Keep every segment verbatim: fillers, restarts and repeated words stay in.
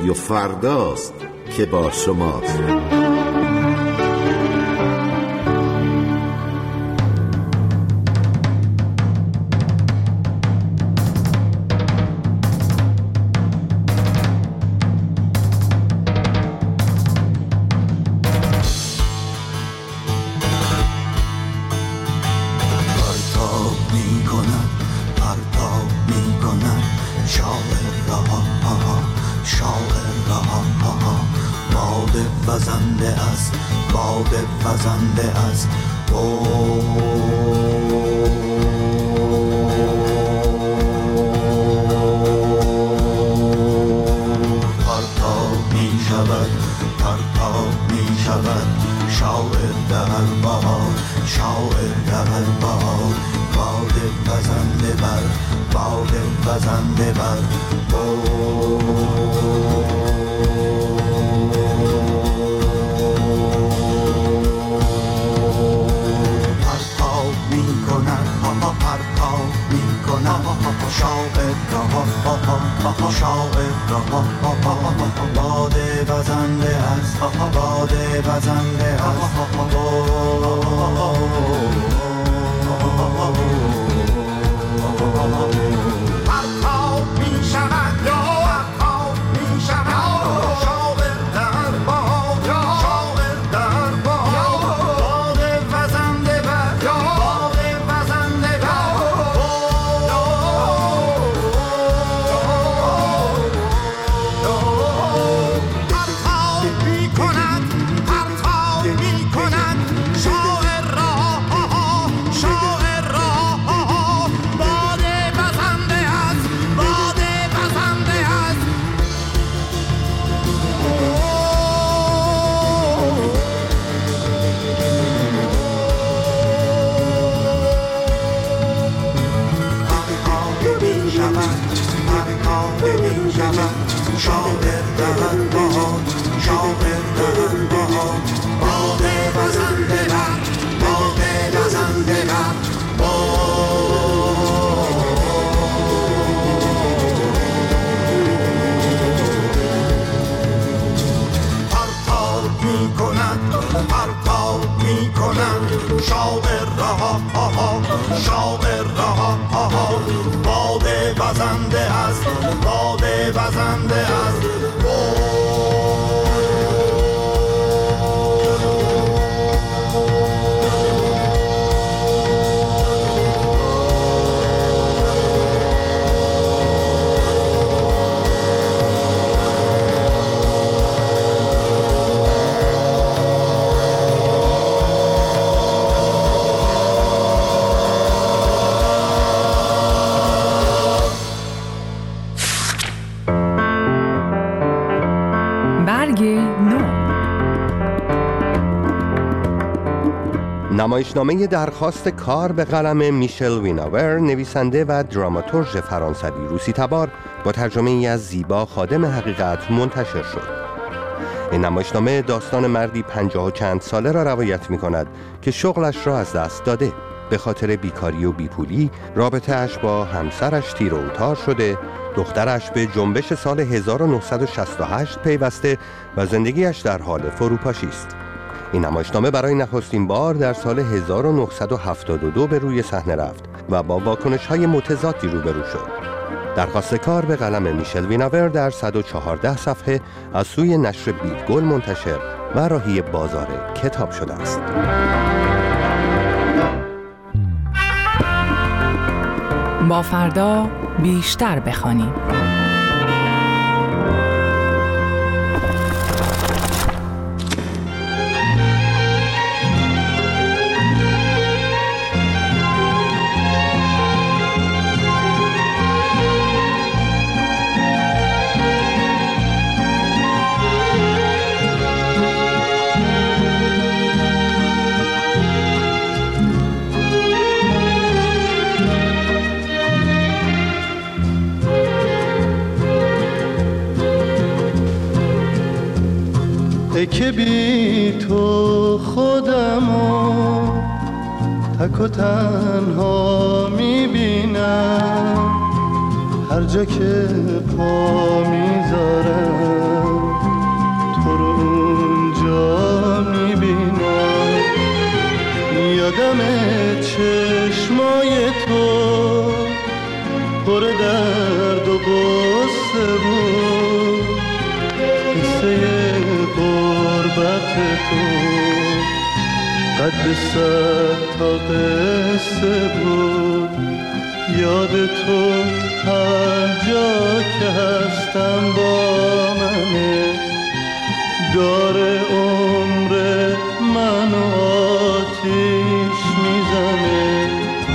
رادیو فرداست که با شماست. وزنده است باد وزنده است پرتاب می شود پرتاب می شود شاعر در بهار شاعر در بهار باد وزنده بر باد وزنده بر شاعر را شاعر را باد وزنده است باد وزنده است پرتاب می شود یا پرتاب می شود شاعر در باد شاعر در باد باد وزنده بر باد وزنده بر شاعر را شاعر را باد وزنده است باد وزنده است نمایشنامه درخواست کار به قلم میشل ویناور، نویسنده و دراماتورژ فرانسوی روسی تبار، با ترجمه ای از زیبا خادم حقیقت منتشر شد. این نمایشنامه داستان مردی پنجاه و چند ساله را روایت می کند که شغلش را از دست داده. به خاطر بیکاری و بیپولی رابطه اش با همسرش تیر و تار شده، دخترش به جنبش سال هزار و نهصد و شصت و هشت پیوسته و زندگیش در حال فروپاشی است. این نمایشنامه برای نخستین بار در سال هزار و نهصد و هفتاد و دو به روی صحنه رفت و با واکنش‌های متضادی روبرو شد. درخواست کار به قلم میشل ویناور در صد و چهارده صفحه از سوی نشر بیدگل منتشر و راهی بازار کتاب شده است. با فردا بیشتر بخوانیم. ای که بی تو خودمو تک و تنها میبینم، هر جا که پا میذارم چشمای تو پر درد و غصه بود، قصه غربت تو قد صد تا قصه بود. یاد تو هر جا که هستم با منه، داره عمر منو آتیش میزنه.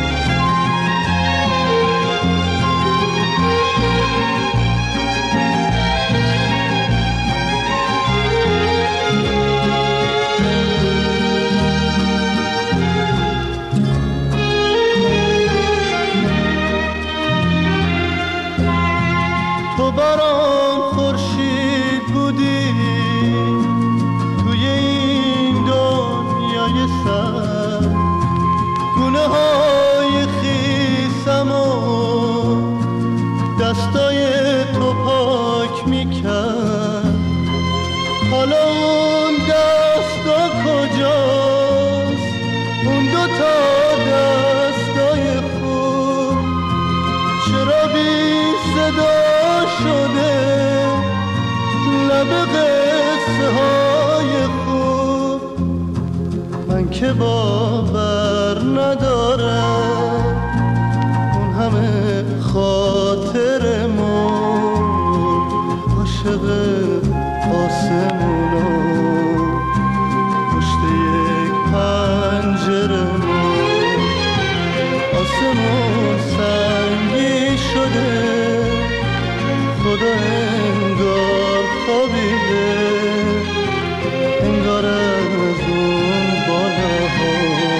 تو برام خورشید بودی توی این دنیای سر، گونه های خیسم و دستای تو پاک میکرد. حالا اون دستا کجاست، اون دوتا دستای خوب چرا بی صدا شده لب قصه های خوب؟ من که باور ندارم اون همه خاطرمون عاشق آسمونا پشت یک پنجرمون. آسمون سنگی شده، خدا انگار خوابیده، انگار از اون بالاها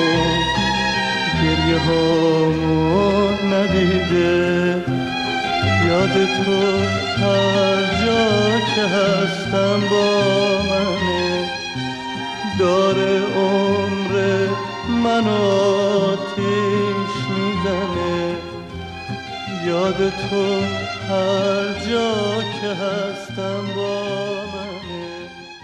گریه هامون ندیده. یاد تو هر جا که هستم با منه، داره عمر منو آتیش میزنه. یاد تو هر جا که هستم با منه.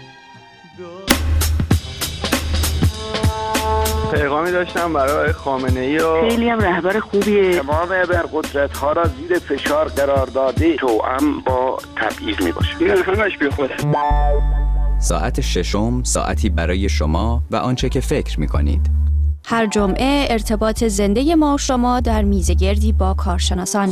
پیغامی داشتم برای خامنه‌ای و خیلی هم رهبر خوبیه. تمام ابرقدرت‌ها را زیر فشار قرار داده، توأم با تبعیض میباشه. این همش بی خوده. ساعت ششم، ساعتی برای شما و آنچه که فکر می‌کنید. هر جمعه ارتباط زنده ما و شما در میزگردی با کارشناسان.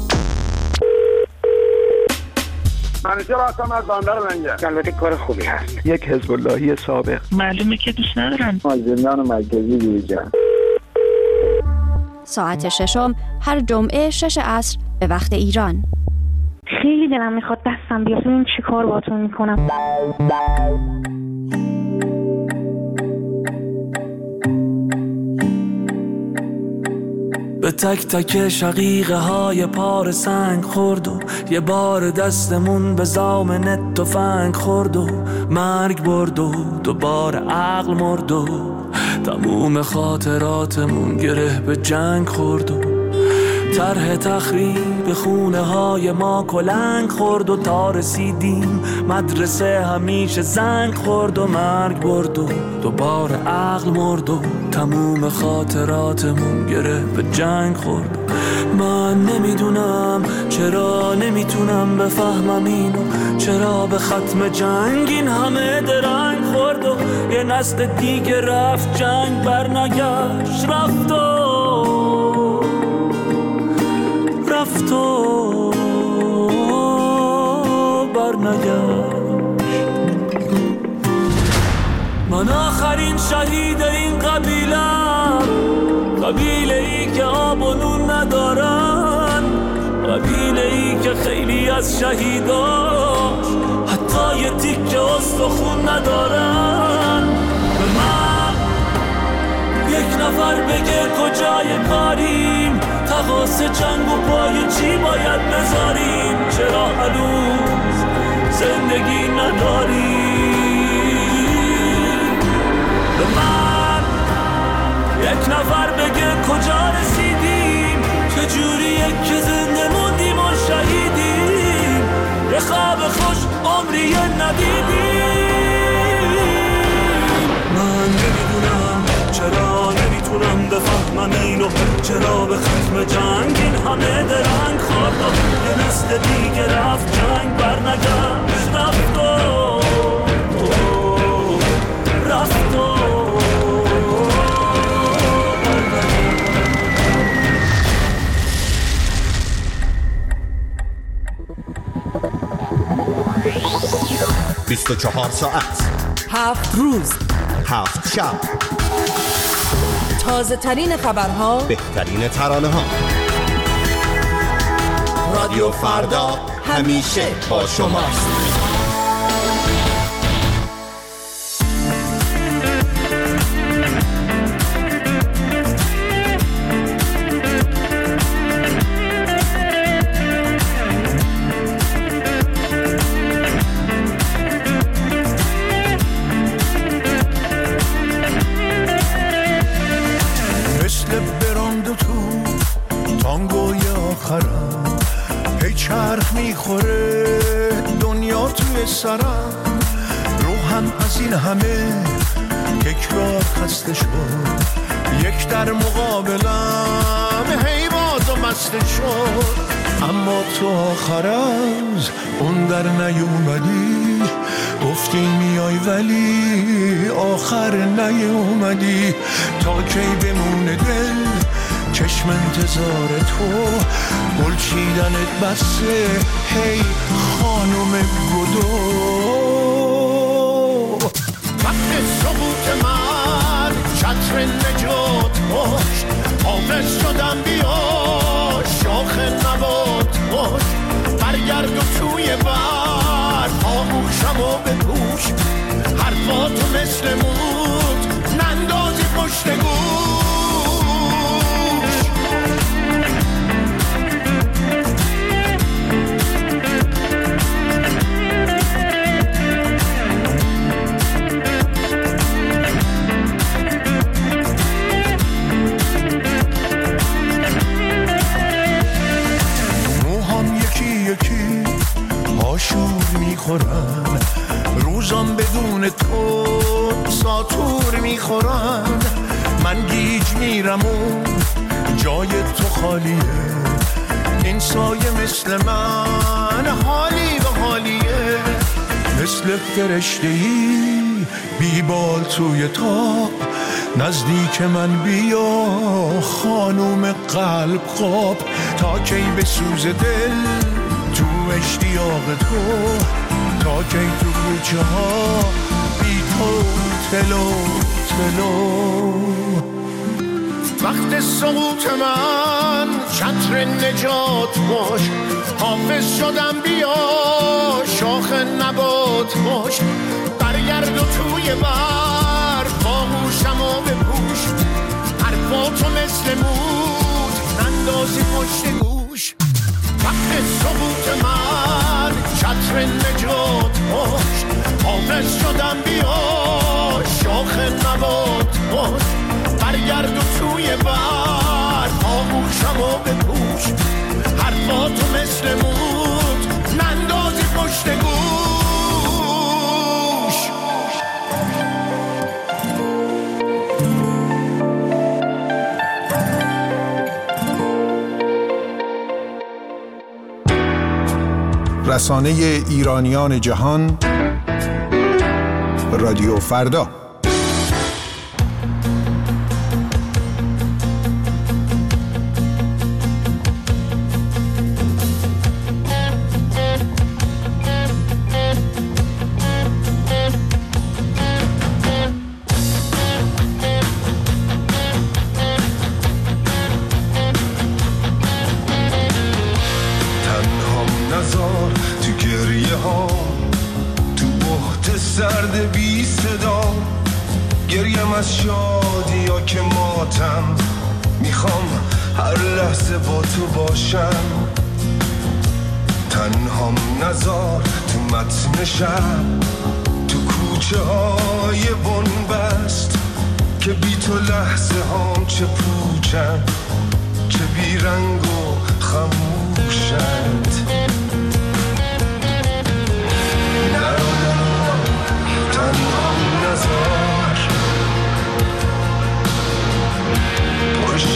منیژه راستم از بندر منگه. البته کار خوبی هست. یک حزب اللهی سابق. معلومه که دوست ندارن. از زندان مرکزی بیرون. ساعت ششم هر جمعه شش عصر به وقت ایران. خیلی دلم میخواد دستم بیاد این چی کار باتون میکنم. به تک تک شقیقه های پار سنگ خورد و یه بار دستمون به زامن تفنگ خورد و مرگ برد و دوباره عقل مرد و تموم خاطراتمون گره به جنگ خورد و طرح تخریب خونه های ما کلنگ خورد و تا رسیدیم مدرسه همیشه زنگ خورد و مرگ برد و دوباره عقل مرد و تموم خاطراتمون گره به جنگ خورد. من نمیدونم چرا نمیتونم بفهمم اینو، چرا به ختم جنگ این همه درنگ خورد و یه نسل دیگه رفت جنگ برنگشت، رفت و رفت و برنگشت. من آخرین شهید این قبیلم، قبیله ای که آب و نون ندارن، قبیله ای که خیلی از شهیداش حتی یه تیکه استخون ندارن. به من یک نفر بگه کجای کاریم، تقاس جنگ و پای چی باید بذاریم، چرا هنوز زندگی نداریم. به من یک نفر بگه کجا رسیدیم، چجوریه که زنده موندیم و شهیدیم، یه خواب خوش عمری ندیدیم. من نمیدونم چرا نمیتونم بفهم من اینو چرا به ختم جنگ این همه درنگ خورد و یه نسل دیگه رفت جنگ برنگشت رفت و رفت و بیست و چهار ساعت، هفت روز، هفت شب، تازه ترین خبرها، بهترین ترانه ها. رادیو فردا همیشه با شماست. سرم روحم از این همه تکرار خسته شد، یک در مقابلم هی باز و مسته شد، اما تو آخر از اون در نیومدی، گفتی میای ولی آخر نیومدی، تا کی بمونه دل چشم انتظار تو، گل چیدنت بسه هی خانم گدو. وقت سقوط من چتر نجات باش، حافظ شدم بیا شاخ نبات باش، برگرد و توی بر آغوشم و بپوش، حرفاتو مثل موت نندازی پشت گوش. شور میخورن روزام بدون تو ساتور میخورن، من گیج میرم و جای تو خالیه، این سایه مثل من حالی به حالیه، مثل فرشته‌ای بیبال توی تاب، نزدیک من بیا خانوم قلب خواب، تا کی به سوز دل تو اشتیاق تو، تا کی تو کوچه ها بی تو تلو تلو. وقت سقوط من چتر نجات باش، حافظ شدم بیا شاخ نبات باش، برگرد و توی بر باهوشم و بپوش، حرفاتو مثل موت نندازی پشت گوش. وقت سقوط من چتر نجات باش، حافظ شدم بیا شاخ نبات باش، برگرد و توی بر آغوشم و بپوش، حرفاتو مثل موت نندازی پشت گوش. رسانه ایرانیان جهان، رادیو فردا. از شادی یا که ماتم، میخوام هر لحظه با تو باشم، تنهام نزار تو متن شب، تو کوچه های بنبست، که بی تو لحظه هام چه پوچن، چه بیرنگ و خموشند. نرو نرو تنهام نزار، پشت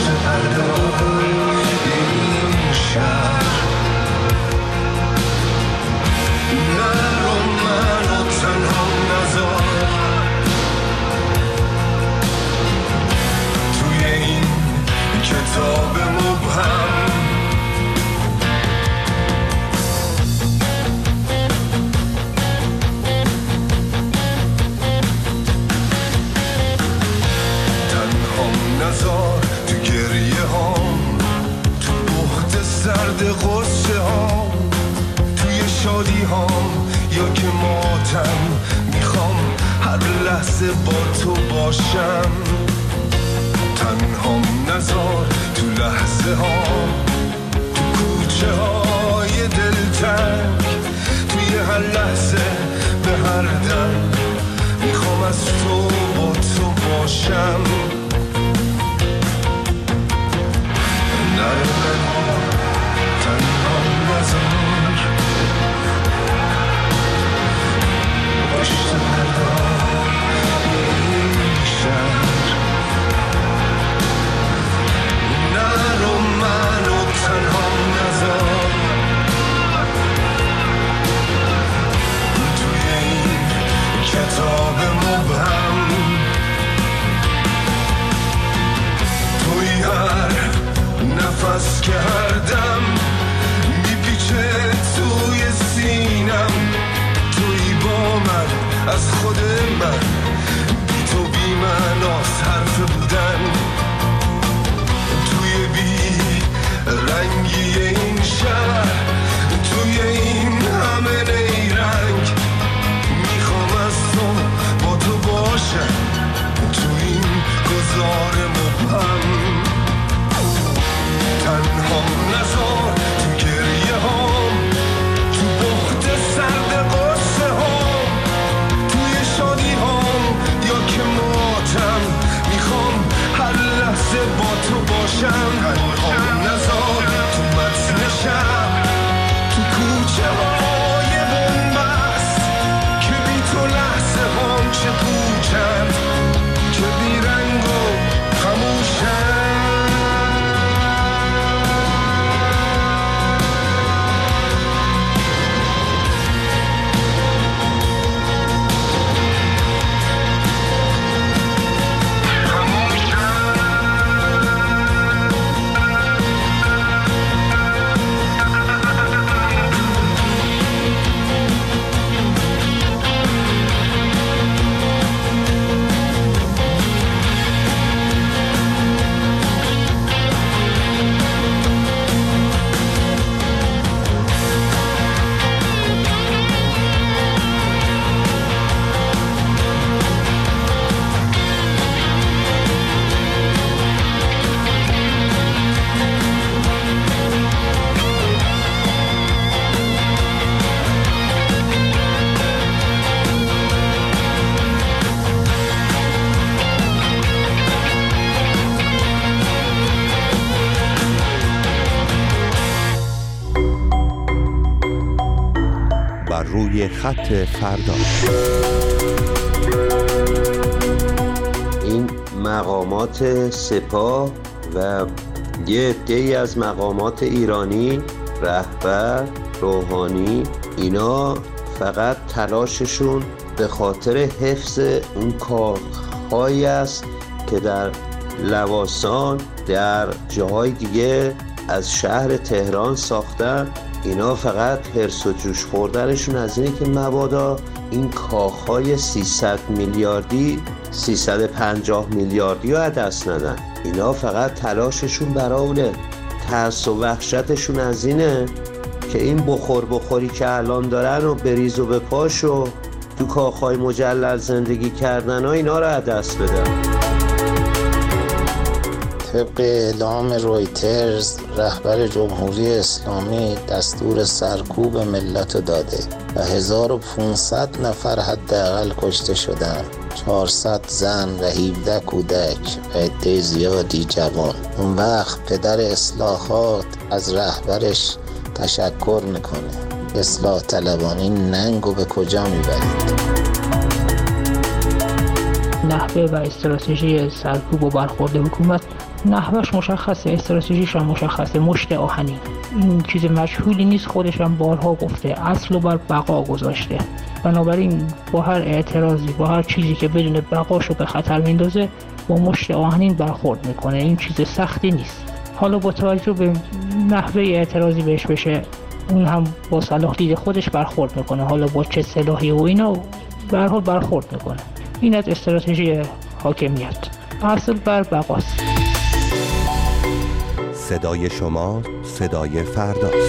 تو گریه هام، تو بحت سرد غصه هام، توی شادی هام یا که ماتم، میخوام هر لحظه با تو باشم. تنهام نذار تو لحظه هام، تو کوچه های دلتنگ، توی هر لحظه به هر دم، میخوام از تو با تو باشم. نرو نرو تنهام نذار، پشت پردار این شهر، نرو منو تنهام نذار. توی این کتاب مبهم، توی هر نفس که هر دم میپیچه توی سینم، توی با من از خود من، بی تو بی من از حرف بودن، توی بی رنگی این شهر، توی این همه نیرنگ، میخوام از تو با تو باشم، توی این گذار مبهم. تنهام نذار تو گریه هام، تو بحت سرد غصه هام، توی شادی هام یا که ماتم، میخوام هر لحظه با تو باشم. تنهام نذار تو متن شب، تو کوچه های بنبست، که بی تو لحظه هام چه پوچند، که بی رنگ و خموشند. روی خط فردا. این مقامات سپاه و یه عده‌ای از مقامات ایرانی، رهبر، روحانی، اینا فقط تلاششون به خاطر حفظ اون کاخهایی است که در لواسان، در جاهای دیگه از شهر تهران ساختن. اینا فقط حرص و جوش خوردنشون از اینه که مبادا این کاخهای سیصد میلیاردی سیصد و پنجاه میلیاردی رو از دست ندن. اینا فقط تلاششون برای اونه، ترس و وحشتشون از اینه که این بخور بخوری که الان دارن و بریز و بپاش و تو کاخهای مجلل زندگی کردن ها اینا رو از دست بدن. طبق اعلام رویترز، رهبر جمهوری اسلامی دستور سرکوب ملت داده و هزار و پانصد نفر حداقل کشته شدن، چهارصد زن و هفده کودک و عده زیادی جوان. اون وقت پدر اصلاحات از رهبرش تشکر میکنه. اصلاح طلبان این ننگو به کجا میبرید؟ نحوه و استراتژی سرکوب و برخورد حکومت نحوهش مشخصه، استراتژیش هم مشخصه، مشت آهنی. این چیز مجهولی نیست، خودش هم بارها گفته، اصل و بر بقا گذاشته. بنابراین با هر اعتراضی، با هر چیزی که بدون بقاشو به خطر میندازه، با مشت آهنین برخورد میکنه. این چیز سختی نیست. حالا با توجه به نحوه اعتراضی بهش بشه، اون هم با صلاح دید خودش برخورد میکنه. حالا با چه سلاحی و اینا به هر حال برخورد میکنه. این از استراتژی حاکمیت، اصل بر بقاست. صدای شما، صدای فرداست.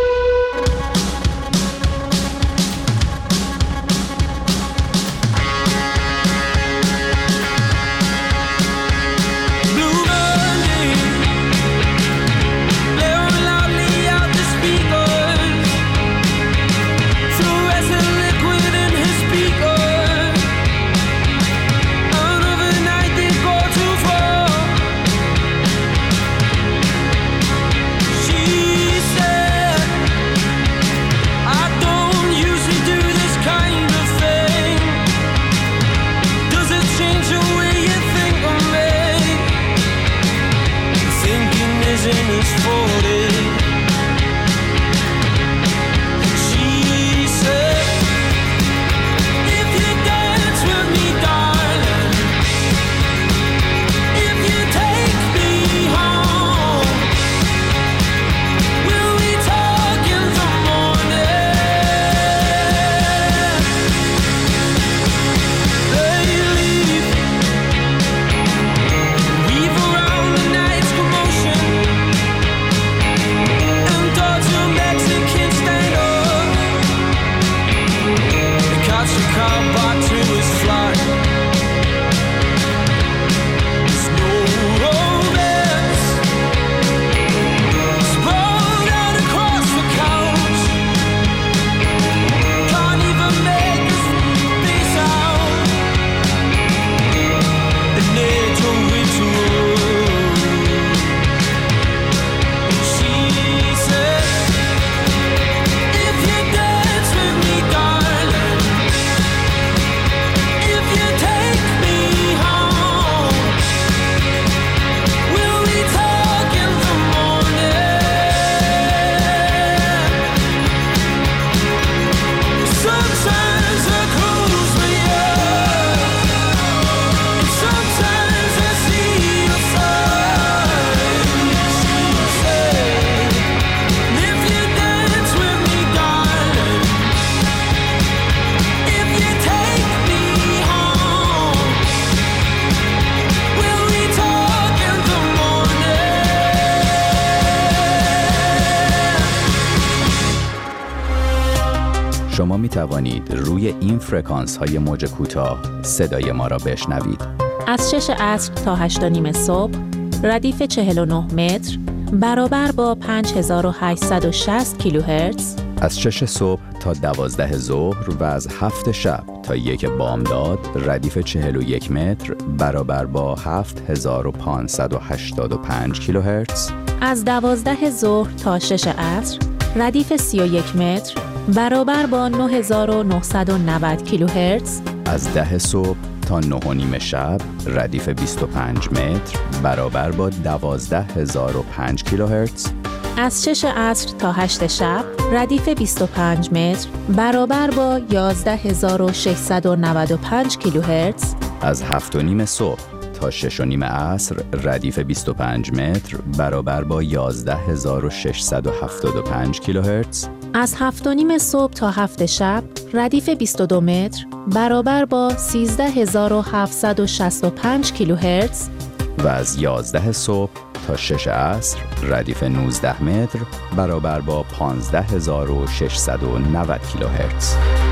شما می توانید روی این فرکانس های موج کوتاه صدای ما را بشنوید. از شش عصر تا هشت و نیم صبح ردیف چهل و نه متر برابر با پنج هزار و هشتصد و شصت کیلوهرتز. از شش صبح تا دوازده ظهر و از هفت شب تا یک بامداد ردیف چهل و یک متر برابر با هفت هزار و پانصد و هشتاد و پنج کیلوهرتز. از دوازده ظهر تا شش عصر ردیف سی و یک متر برابر با نه هزار و نهصد و نود کیلوهرتز. از ده صبح تا نه و نیم شب ردیف بیست و پنج متر برابر با دوازده هزار و پنج کیلوهرتز. از شش عصر تا هشت شب ردیف بیست و پنج متر برابر با یازده هزار و ششصد و نود و پنج کیلوهرتز. از هفت و نیم صبح تا شش و نیم عصر ردیف بیست و پنج متر برابر با یازده هزار و ششصد و هفتاد و پنج کیلوهرتز. از هفت و نیم صبح تا هفت شب ردیف بیست و دو متر برابر با سیزده هزار و هفتصد و شصت و پنج کیلوهرتز. و از یازده صبح تا شش عصر ردیف نوزده متر برابر با پانزده هزار و ششصد و نود کیلوهرتز.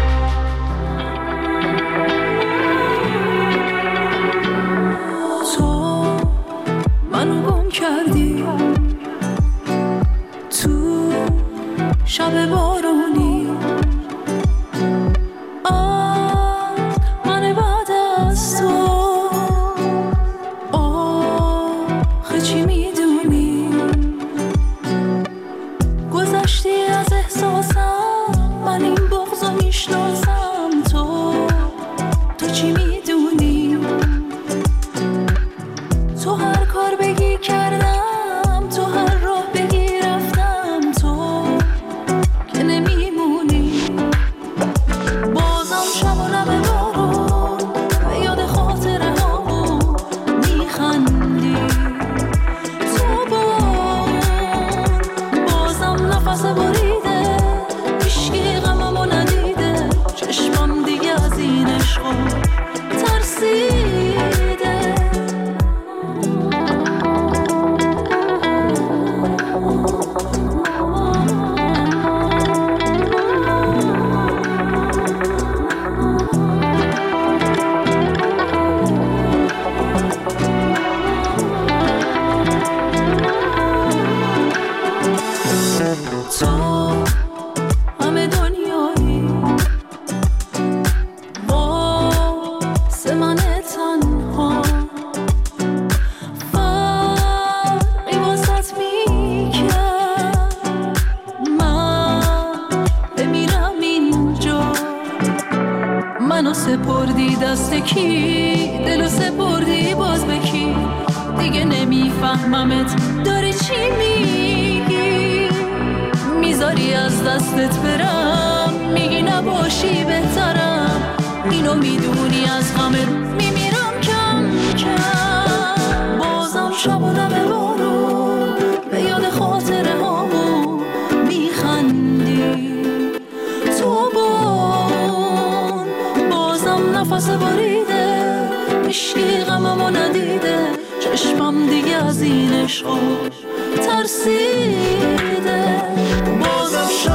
تو منو گم کردی تو شب بارونی، آه من بعد از تو آخه چی میدونی، گذشتی از احساسم، من این بغضو میشناسم، تو تو چی میدونی، تو هر کار بگی کردم، تو هر راه بگی رفتم، تو که نمیمونی. بازم شب و لب بارون به یاد خاطره هامون میخندی، تو با بازم نفس بریده، هیچکی غممو ندیده، چشمم دیگه از این عشقو ترسیده. دست کی، دلو سپردی باز به کی؟ دیگه نمیفهممت داری چی میگی. میذاری از دستت برم، میگی نباشی بهترم. اینو میدونی از غمت میمیرم کم کم. بازم شب و دم بارون به یاد خاطره هامون میخندی. تو بان بازم نفس باریده، عشقی غممو ندیده. چشمم دیگه از این عشقا ترسیده. بازم شب